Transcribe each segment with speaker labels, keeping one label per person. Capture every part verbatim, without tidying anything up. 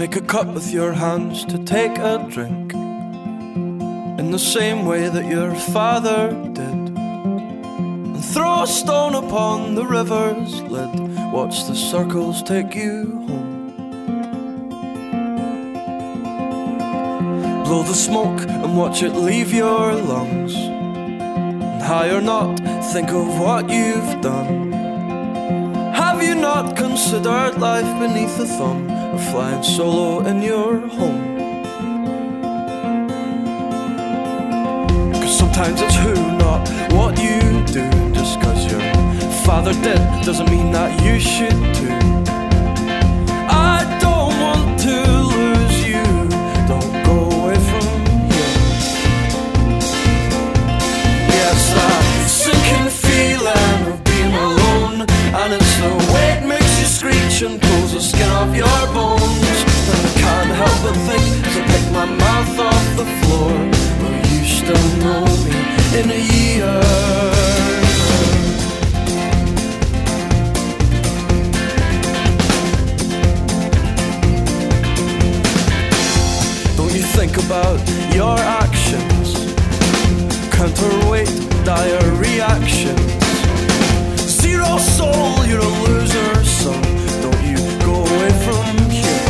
Speaker 1: Make a cup with your hands to take a drink, in the same way that your father did, and throw a stone upon the river's lid. Watch the circles take you home. Blow the smoke and watch it leave your lungs, and high or not, think of what you've done. Have you not considered life beneath the thumb, or flying solo in your home? Cause sometimes it's who, not what you do. Just cause your father did doesn't mean that you should too. I don't want to lose you, don't go away from here. Yes, that sinking feeling of being alone, and it's the way it makes you screech and pulls the skin off your bones. And I can't help but think as I pick my mouth off the floor, will you still know me in a year? Don't you think about your actions, counterweight dire reactions? Zero soul, you're a loser, son. Don't you go away from here.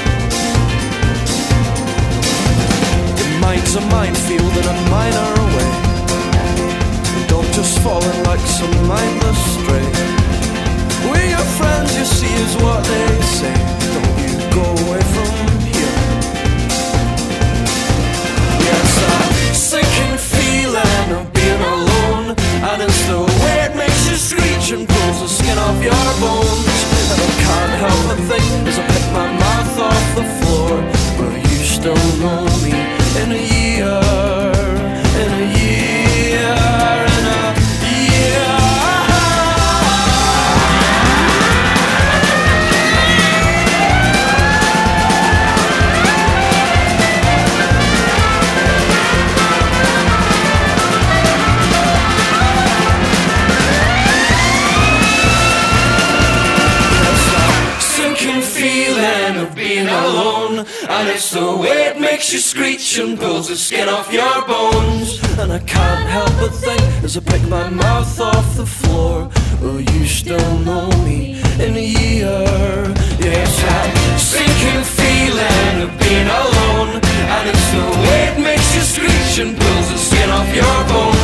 Speaker 1: Your mind's a minefield in a minor way. Don't just fall in like some mindless stray. We're your friends, you see, is what they say. Don't you go away from here. Yes, that sinking feeling of being alone, and it's the way it makes you screech and pulls the skin off your bones. And I can't help but think as I pick my mouth off the floor, will you still know me in a year? In a year, in a year. Feeling of being alone, and it's the way it makes you screech and pulls the skin off your bones. And I can't help but think as I pick my mouth off the floor, will you still know me in a year? Yes, that sinking feeling of being alone, and it's the way it makes you screech and pulls the skin off your bones.